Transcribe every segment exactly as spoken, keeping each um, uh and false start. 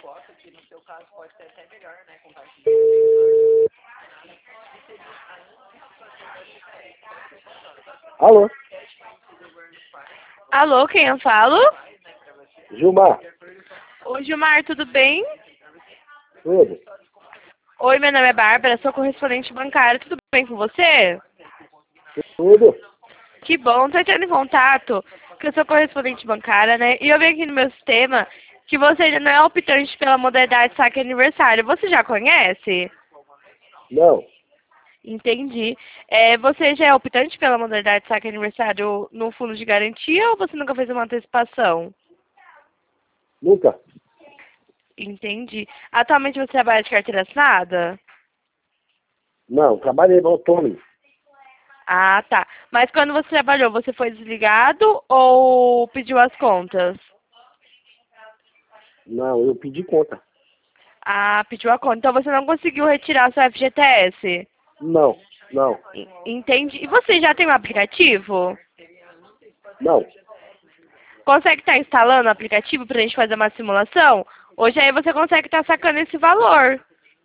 Alô? Alô, quem eu falo? Gilmar? Oi, Gilmar, tudo bem? Tudo? Oi, meu nome é Bárbara, sou correspondente bancária, tudo bem com você? Tudo? Que bom, tô entrando em contato, porque eu sou correspondente bancária, né? E eu vi aqui no meu sistema que você ainda não é optante pela modalidade saque aniversário. Você já conhece? Não. Entendi. É, você já é optante pela modalidade saque aniversário no fundo de garantia ou você nunca fez uma antecipação? Nunca? Entendi. Atualmente você trabalha de carteira assinada? Não, trabalhei no autônomo. Ah, tá. Mas quando você trabalhou, você foi desligado ou pediu as contas? Não, eu pedi conta. Ah, pediu a conta. Então você não conseguiu retirar seu F G T S? Não, não, En- Entendi. E você já tem um aplicativo? não. Consegue estar instalando o aplicativo para a gente fazer uma simulação? Hoje aí você consegue estar sacando esse valor.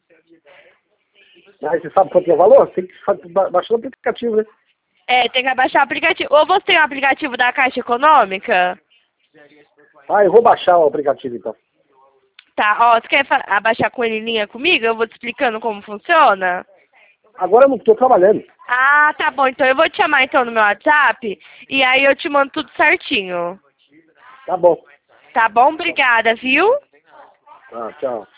Mas você sabe quanto é o valor? Tem que fa- ba- baixar o aplicativo, né? É, tem que abaixar o aplicativo. Ou você tem um aplicativo da Caixa Econômica? Ah, eu vou baixar o aplicativo então. Tá, ó, você quer fa- abaixar com ele em linha comigo? Eu vou te explicando como funciona. Agora eu não estou trabalhando. Ah, tá bom. Então eu vou te chamar então no meu WhatsApp e aí eu te mando tudo certinho. Tá bom. Tá bom? Obrigada, viu? Ah, tchau.